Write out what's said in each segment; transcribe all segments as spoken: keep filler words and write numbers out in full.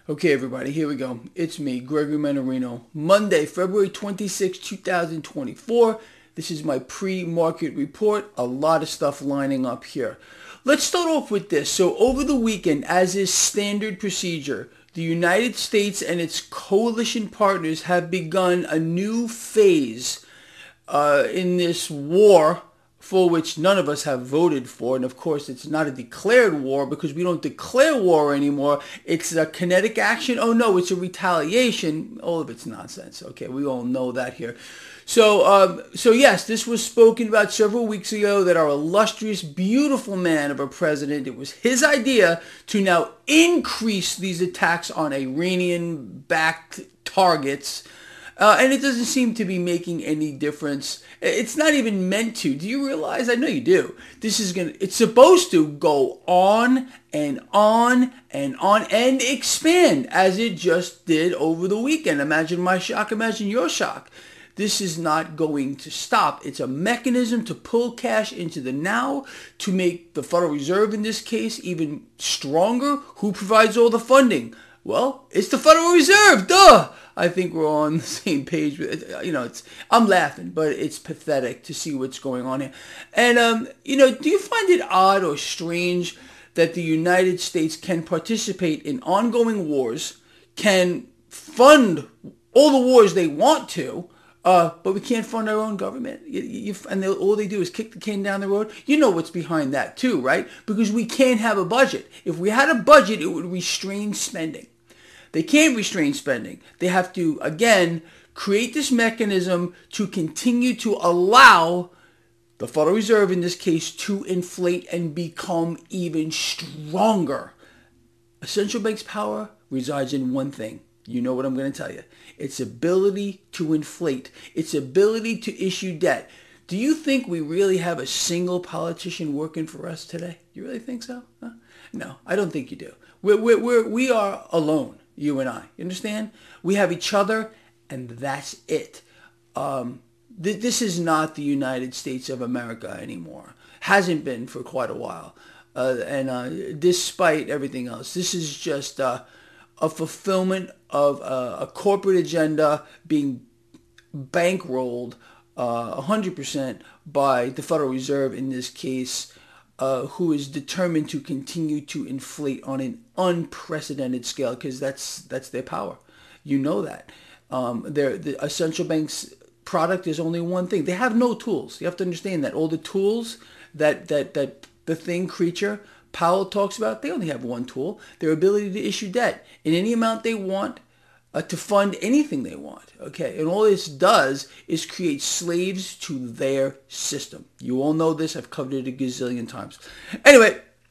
Okay, everybody, here we go. It's me, Gregory Mannarino. Monday, February twenty-sixth, twenty twenty-four. This is my pre-market report. A lot of stuff lining up here. Let's start off with this. So over the weekend, as is standard procedure, the United States and its coalition partners have begun a new phase uh, in this war for which none of us have voted for. And of course, it's not a declared war because we don't declare war anymore. It's a kinetic action. Oh no, it's a retaliation. All of it's nonsense. Okay, we all know that here. So, um, so yes, this was spoken about several weeks ago that our illustrious, beautiful man of a president, it was his idea to now increase these attacks on Iranian-backed targets. Uh, and it doesn't seem to be making any difference. It's not even meant to. Do you realize? I know you do. This is going to, it's supposed to go on and on and on and expand as it just did over the weekend. Imagine my shock. Imagine your shock. This is not going to stop. It's a mechanism to pull cash into the now, to make the Federal Reserve in this case even stronger. Who provides all the funding? Well, it's the Federal Reserve, duh! I think we're all on the same page. You know, it's I'm laughing, but it's pathetic to see what's going on here. And, um, you know, do you find it odd or strange that the United States can participate in ongoing wars, can fund all the wars they want to, uh, but we can't fund our own government? You, you, and they, all they do is kick the can down the road. You know what's behind that too, right? Because we can't have a budget. If we had a budget, it would restrain spending. They can't restrain spending. They have to, again, create this mechanism to continue to allow the Federal Reserve, in this case, to inflate and become even stronger. A central bank's power resides in one thing. You know what I'm going to tell you. Its ability to inflate. Its ability to issue debt. Do you think we really have a single politician working for us today? You really think so? Huh? No, I don't think you do. We're, we're, we're, we are alone. You and I. You understand? We have each other, and that's it. Um, th- this is not the United States of America anymore. Hasn't been for quite a while. Uh, and uh, despite everything else, this is just uh, a fulfillment of uh, a corporate agenda being bankrolled uh, one hundred percent by the Federal Reserve in this case, Uh, who is determined to continue to inflate on an unprecedented scale, because that's that's their power. You know that. Um, the a central bank's product is only one thing. They have no tools. You have to understand that. All the tools that, that, that the thing creature, Powell talks about, they only have one tool. Their ability to issue debt in any amount they want, Uh, to fund anything they want, okay? And all this does is create slaves to their system. You all know this. I've covered it a gazillion times. Anyway,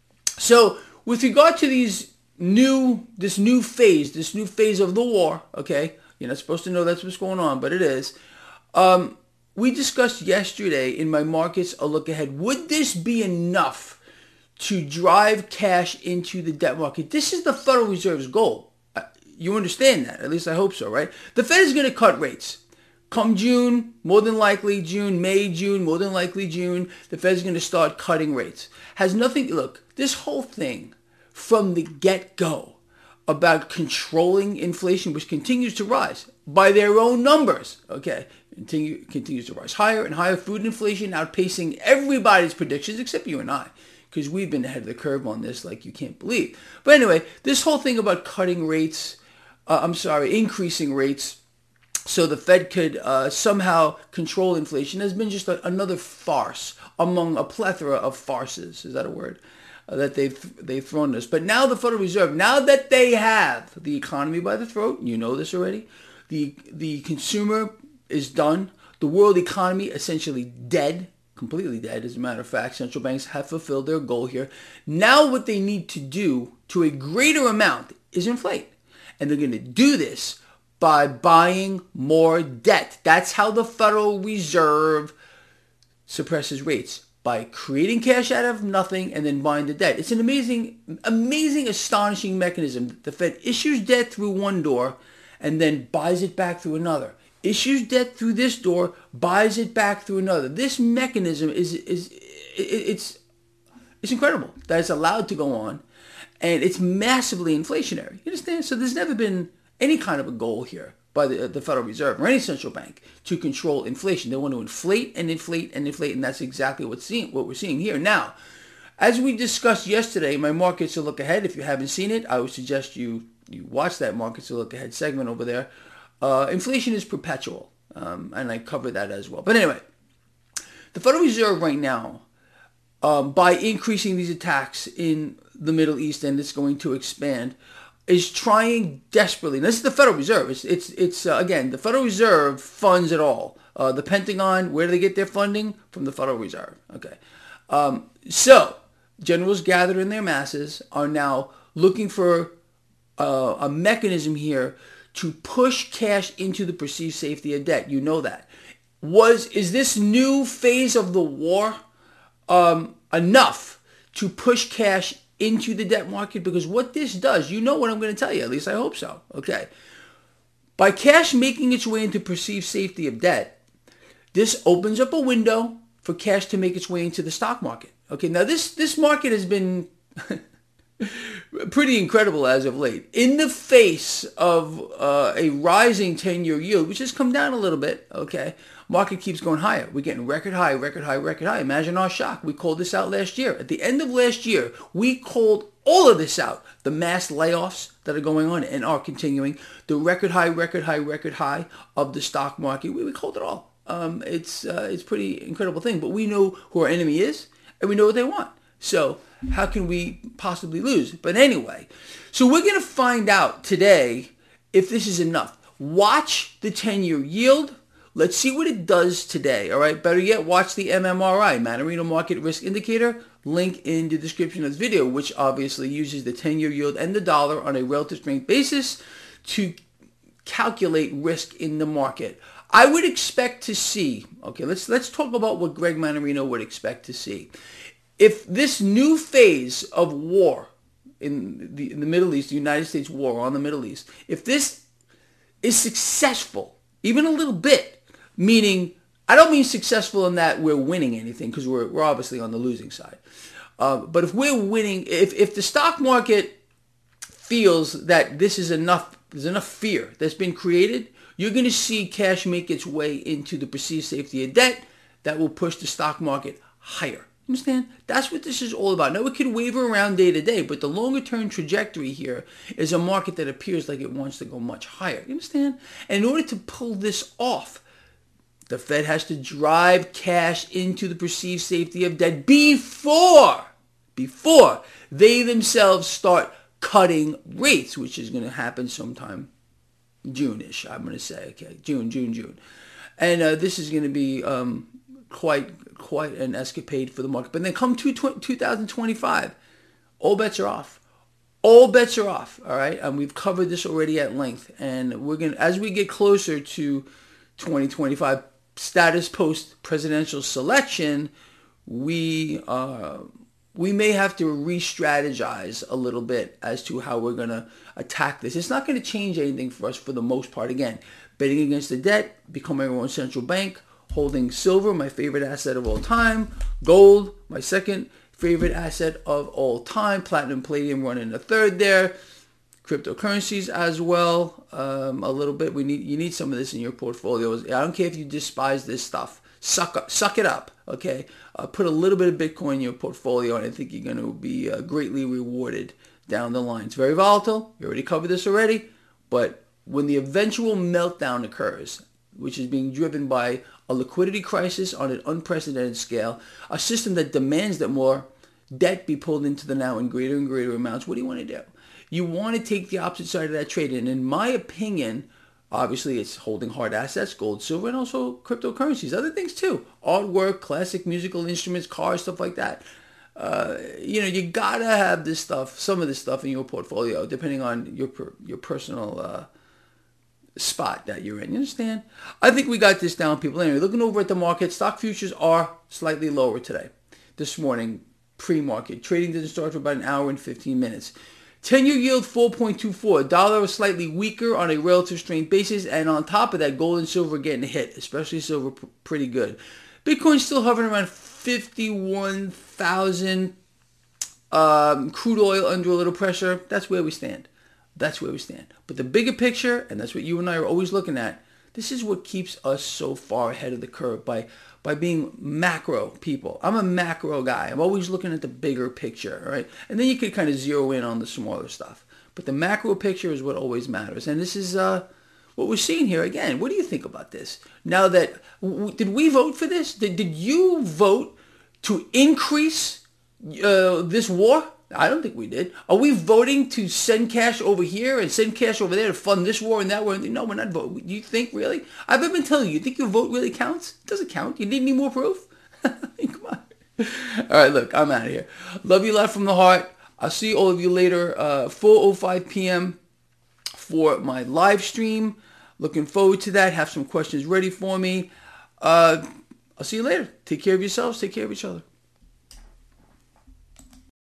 so with regard to these new, this new phase, this new phase of the war, okay? You're not supposed to know that's what's going on, but it is. Um, we discussed yesterday in my Markets A Look Ahead, would this be enough to drive cash into the debt market? This is the Federal Reserve's goal. You understand that. At least I hope so, right? The Fed is going to cut rates. Come June, more than likely June, May, June, more than likely June, the Fed is going to start cutting rates. Has nothing, look, this whole thing from the get-go about controlling inflation, which continues to rise by their own numbers, okay, continue, continues to rise higher and higher, food inflation outpacing everybody's predictions except you and I, because we've been ahead of the curve on this like you can't believe. But anyway, this whole thing about cutting rates, Uh, I'm sorry, increasing rates so the Fed could uh, somehow control inflation has been just a, another farce among a plethora of farces. Is that a word? Uh, that they've they've thrown us. But now the Federal Reserve, now that they have the economy by the throat, you know this already, the the consumer is done, the world economy essentially dead, completely dead, as a matter of fact. Central banks have fulfilled their goal here. Now what they need to do to a greater amount is inflate. And they're going to do this by buying more debt. That's how the Federal Reserve suppresses rates, by creating cash out of nothing and then buying the debt. It's an amazing, amazing, astonishing mechanism. The Fed issues debt through one door and then buys it back through another. Issues debt through this door, buys it back through another. This mechanism is, is it's, it's incredible that it's allowed to go on. and it's massively inflationary. You understand? So there's never been any kind of a goal here by the, the Federal Reserve or any central bank to control inflation. They want to inflate and inflate and inflate, and that's exactly what's seeing, what we're seeing here. Now, as we discussed yesterday, my Markets to Look Ahead, if you haven't seen it, I would suggest you, you watch that Markets to Look Ahead segment over there. Uh, inflation is perpetual, um, and I covered that as well. But anyway, the Federal Reserve right now, um, by increasing these attacks in the Middle East, and it's going to expand, is trying desperately. And this is the Federal Reserve. It's, it's, it's uh, again, the Federal Reserve funds it all. Uh, the Pentagon, where do they get their funding? From the Federal Reserve. Okay. Um, so, generals gathered in their masses are now looking for uh, a mechanism here to push cash into the perceived safety of debt. You know that. Was, is this new phase of the war um, enough to push cash into the debt market? Because what this does, you know what I'm going to tell you, at least I hope so, okay? By cash making its way into perceived safety of debt, this opens up a window for cash to make its way into the stock market. Okay, now this, this market has been pretty incredible as of late. In the face of uh, a rising ten-year yield, which has come down a little bit, okay, market keeps going higher. We're getting record high, record high, record high. Imagine our shock. We called this out last year. At the end of last year, we called all of this out. The mass layoffs that are going on and are continuing. The record high, record high, record high of the stock market. We, we called it all. Um, it's uh, it's pretty incredible thing. But we know who our enemy is, and we know what they want. So how can we possibly lose? But anyway, so we're going to find out today if this is enough. Watch the ten-year yield. Let's see what it does today, all right? Better yet, watch the M M R I, Mannarino Market Risk Indicator, link in the description of this video, which obviously uses the ten-year yield and the dollar on a relative strength basis to calculate risk in the market. I would expect to see, okay, let's let's talk about what Greg Mannarino would expect to see. If this new phase of war in the, in the Middle East, the United States war on the Middle East, if this is successful, even a little bit, meaning, I don't mean successful in that we're winning anything, because we're, we're obviously on the losing side. Uh, but if we're winning, if, if the stock market feels that this is enough, there's enough fear that's been created, you're going to see cash make its way into the perceived safety of debt that will push the stock market higher. Understand? That's what this is all about. Now, it could waver around day to day, but the longer term trajectory here is a market that appears like it wants to go much higher. You understand? And in order to pull this off, the Fed has to drive cash into the perceived safety of debt before, before they themselves start cutting rates, which is going to happen sometime June-ish, I'm going to say. Okay, June, June, June. And uh, this is going to be um, quite quite an escapade for the market. But then come to two thousand twenty-five, all bets are off. All bets are off, all right? And we've covered this already at length. And we're going to, as we get closer to twenty twenty-five, status post-presidential selection, we uh, we may have to re-strategize a little bit as to how we're going to attack this. It's not going to change anything for us for the most part. Again, betting against the debt, becoming our own central bank, holding silver, my favorite asset of all time, gold, my second favorite asset of all time, platinum, palladium running a third there, cryptocurrencies as well, um, a little bit. We need you need some of this in your portfolios. I don't care if you despise this stuff. Suck up, suck it up, okay? Uh, put a little bit of Bitcoin in your portfolio, and I think you're going to be uh, greatly rewarded down the line. It's very volatile. We already covered this already. But when the eventual meltdown occurs, which is being driven by a liquidity crisis on an unprecedented scale, a system that demands that more debt be pulled into the now in greater and greater amounts, what do you want to do? You want to take the opposite side of that trade. And in my opinion, obviously it's holding hard assets, gold, silver, and also cryptocurrencies. Other things too. Artwork, classic musical instruments, cars, stuff like that. Uh, you know, you got to have this stuff, some of this stuff in your portfolio, depending on your your personal uh, spot that you're in. You understand? I think we got this down, people. Anyway, looking over at the market, stock futures are slightly lower today. This morning, pre-market. Trading didn't start for about an hour and fifteen minutes. ten-year yield four point two four. Dollar was slightly weaker on a relative strength basis. And on top of that, gold and silver getting hit, especially silver p- pretty good. Bitcoin still hovering around fifty-one thousand um, crude oil under a little pressure, that's where we stand. That's where we stand. But the bigger picture, and that's what you and I are always looking at, this is what keeps us so far ahead of the curve by by being macro people. I'm a macro guy. I'm always looking at the bigger picture, right? And then you could kind of zero in on the smaller stuff. But the macro picture is what always matters. And this is uh, what we're seeing here again. What do you think about this? Now that, w- did we vote for this? Did, did you vote to increase uh, this war? I don't think we did. Are we voting to send cash over here and send cash over there to fund this war and that war? No, we're not voting. Do you think really? I've been telling you, you think your vote really counts? It doesn't count. You need any more proof? Come on. All right, look, I'm out of here. Love you a lot from the heart. I'll see all of you later, uh, four oh five p.m. for my live stream. Looking forward to that. Have some questions ready for me. Uh, I'll see you later. Take care of yourselves. Take care of each other.